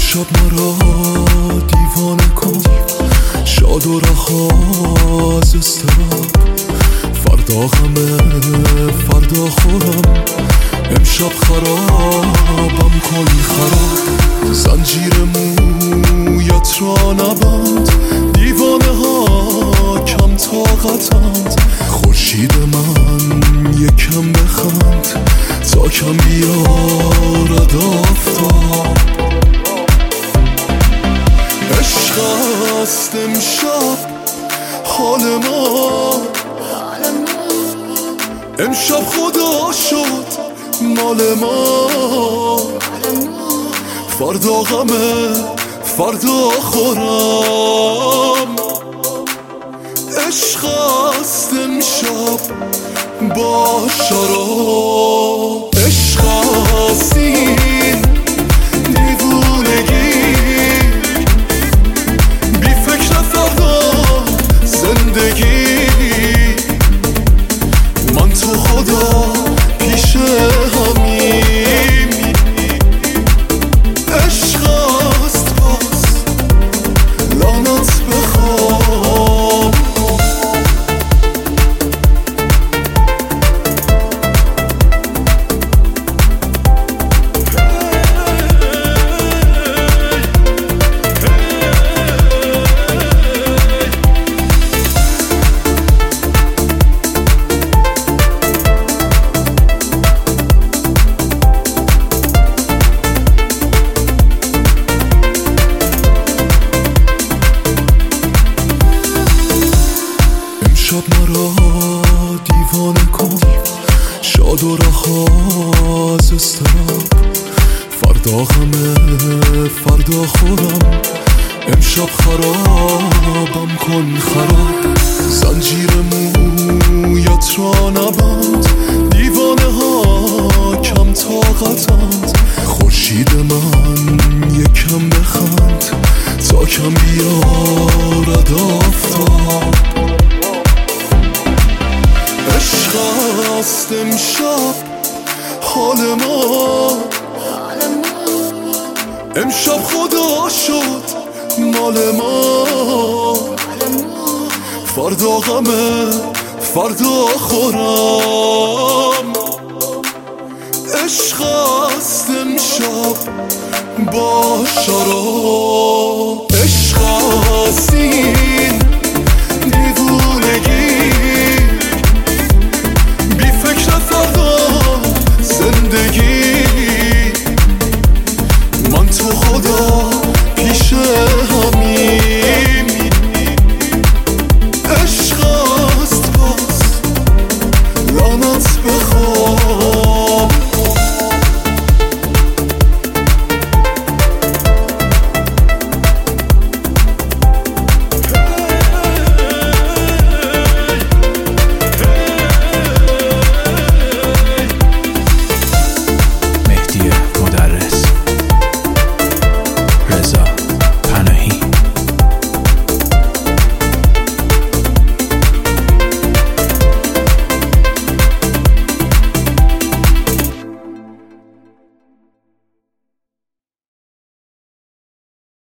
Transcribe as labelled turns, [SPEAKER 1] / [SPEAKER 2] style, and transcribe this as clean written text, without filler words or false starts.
[SPEAKER 1] امشب مرا دیوانه کن، شاد و رها از اضطراب. فردا غمه فردا خورم، امشب خرابم کن خراب. زنجیر مویت را نبند، دیوانه ها کم طاقتند. خورشید من یکم بخند تا کم بیارد آفتاب. عشق است امشب حال ما، امشب خدا شد مال ما. فردا غمه فردا خورم، عشق است امشب با شراب. عشق است این دیوونگی، بی فکر فردا زندگی. من تو خدا پیش همیم، عشق است باز لعنت بخوام. امشب مرا دیوانه کن، شاد و رها از اضطراب. فردا غمه فردا خورم، امشب خرابم کن خراب. زنجیر مویت را نبند، دیوانه ها کم طاقتند. خورشید من یکم بخند تا کم بیارد آفتاب. عشق است امشب حال ما، امشب خدا شد مال ما. فردا غمه فردا خورم، عشق است امشب با شراب.